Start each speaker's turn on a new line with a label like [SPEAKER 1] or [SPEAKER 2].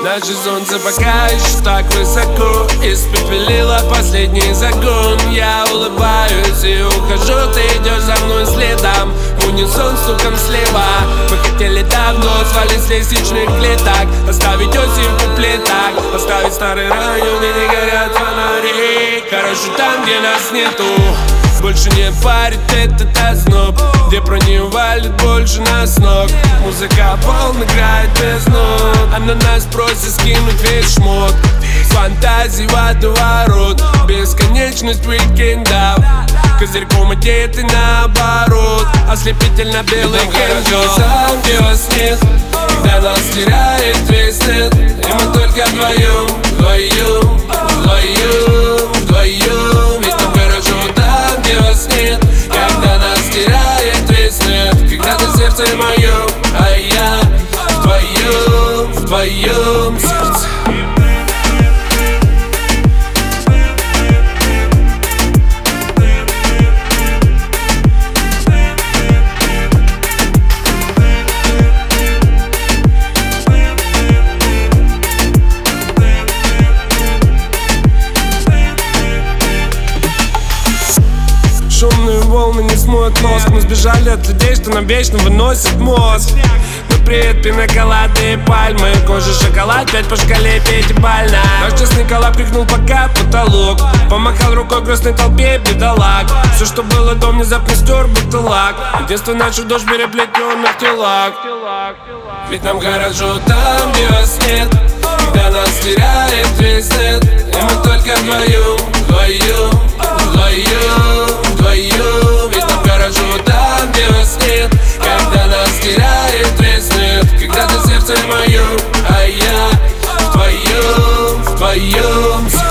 [SPEAKER 1] Наше солнце пока еще так высоко, испепелило последний загон. Я улыбаюсь и ухожу, ты идешь за мной следом. Унисон стуком слева. Мы хотели давно свалить с лестничных клеток, оставить осень в куплетах, оставить старый район, где не горят фонари. Хорошо там, где нас нету. Больше не парит этот озноб, где про нее валит больше нас ног. Музыка полно играет без нот, а на нас просит скинуть весь шмот. Фантазии водоворот, бесконечность уикендов. Козырьком одеты наоборот, ослепительно белый кэнджо. Там, где вас нет, когда нас теряет весь нет, и мы только вдвоем, вдвоем, вдвоем, вдвоем. Ведь нам хорошо там, где вас нет, когда нас теряет весь нет. Когда ты сердце мое, а я в твоем сердце. Шумные волны не смоют мозг. Мы сбежали от людей, что нам вечно выносит мозг. Но привет, пиноколады и пальмы, кожа, шоколад, 5 по шкале, пятибалльно. Наш честный коллаб крикнул пока потолок, помахал рукой грустной толпе бедолаг. Все, что было до, внезапно стер будто лак. Детство наше дождь переплетенных телах. Ведь нам хорошо там, где вас нет, когда нас теряет весь нет, и мы только вдвоем, вдвоем, вдвоем, вдвоем. Ведь нам хорошо там, где вас нет, когда нас теряет весь нет. Когда ты сердце мое, а я в твоем сердце.